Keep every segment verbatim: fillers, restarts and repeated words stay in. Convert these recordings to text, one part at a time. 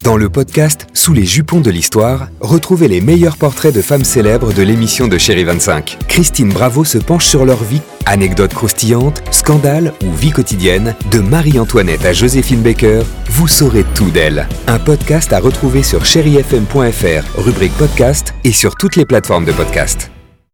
Dans le podcast Sous les jupons de l'histoire, retrouvez les meilleurs portraits de femmes célèbres de l'émission de Chérie vingt-cinq. Christine Bravo se penche sur leur vie, anecdotes croustillantes, scandales ou vie quotidienne, de Marie-Antoinette à Joséphine Baker, vous saurez tout d'elle. Un podcast à retrouver sur chéri f m point f r, rubrique podcast et sur toutes les plateformes de podcast.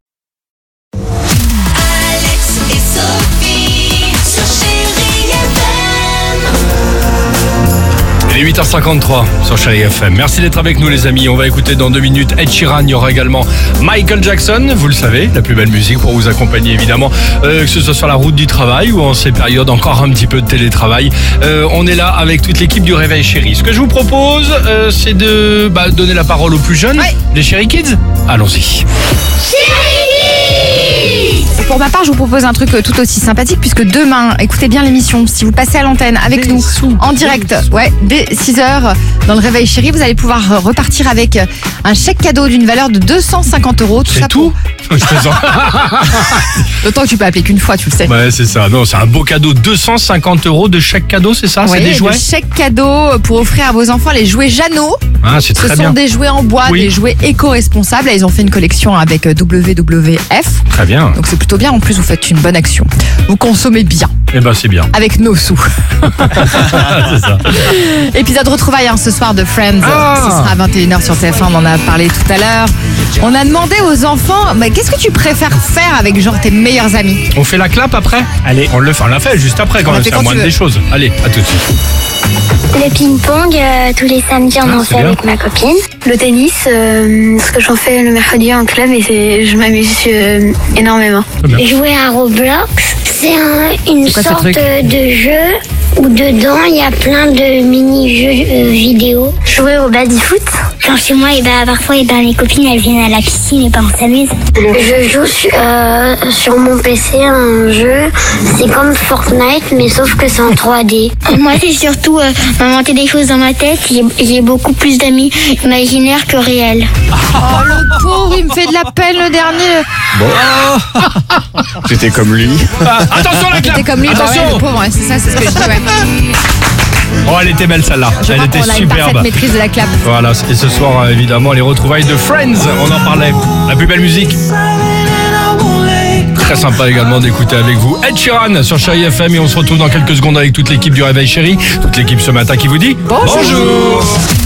Alex et Sophie sur Chérie F M. Il est huit heures cinquante-trois sur Chérie F M. Merci d'être avec nous les amis. On va écouter dans deux minutes Ed Sheeran. Il y aura également Michael Jackson, vous le savez, la plus belle musique pour vous accompagner évidemment, euh, que ce soit sur la route du travail ou en ces périodes encore un petit peu de télétravail. Euh, on est là avec toute l'équipe du Réveil Chéri. Ce que je vous propose, euh, c'est de bah, donner la parole aux plus jeunes, Ouais. les Chéri Kids. Allons-y. Pour ma part, je vous propose un truc tout aussi sympathique puisque demain, écoutez bien l'émission, si vous passez à l'antenne avec nous en direct, ouais, dès six heures dans le Réveil Chéri, vous allez pouvoir repartir avec un chèque cadeau d'une valeur de deux cent cinquante euros. Tout C'est ça tout pour... Je plaisante. D'autant que tu peux appeler qu'une fois, tu le sais. Ouais, c'est ça. Non, c'est un beau cadeau. deux cent cinquante euros de chaque cadeau, c'est ça? Ouais, C'est des jouets? le chèque cadeau pour offrir à vos enfants les jouets Jeannot. Ah, c'est Ce très sont bien. des jouets en bois, Oui. des jouets éco-responsables. Là, ils ont fait une collection avec W W F. Très bien. Donc c'est plutôt bien. En plus, vous faites une bonne action. Vous consommez bien. Eh ben, c'est bien. Avec nos sous. C'est ça. Épisode retrouvailles hein, ce soir de Friends. Ah. Ce sera à vingt et une heures sur T F un, on en a parlé tout à l'heure. On a demandé aux enfants, mais qu'est-ce que tu préfères faire avec genre tes meilleurs amis? On fait la clap après? Allez, on le fait, on l'a fait juste après quand On l'a même, fait c'est la quand tu moindre veux. des choses. Allez, à tout de suite. Le ping-pong, euh, tous les samedis, on Ah, en c'est fait bien. avec ma copine. Le tennis, euh, ce que j'en fais le mercredi en club et c'est, je m'amuse euh, énormément. Très bien. Jouer à Roblox, c'est un- une C'est quoi ce sorte truc de jeu où dedans il y a plein de mini-jeux euh, vidéo. Jouer au baby-foot. Quand chez moi, et ben, parfois et ben, mes copines elles viennent à la piscine et ben, on s'amuse. Je joue su- euh, sur mon P C à un jeu, c'est comme Fortnite mais sauf que c'est en trois D. Moi c'est surtout euh, inventer des choses dans ma tête, j'ai, j'ai beaucoup plus d'amis imaginaires que réels. Oh le pauvre, il me fait de la peine le dernier. J'étais comme lui. Ah, attention la clap. T'es comme lui, bah ouais, Attention. le pauvre, ouais, c'est ça, c'est ce que je dis, ouais. Oh, elle était belle celle-là. Je Elle crois était qu'on a une parfaite superbe. maîtrise de la clap. Voilà, et ce soir, euh, évidemment, les retrouvailles de Friends. On en parlait. La plus belle musique. Très sympa également d'écouter avec vous Ed Sheeran sur Chérie F M et on se retrouve dans quelques secondes avec toute l'équipe du Réveil Chéri. Toute l'équipe ce matin qui vous dit Bonjour. Bonjour.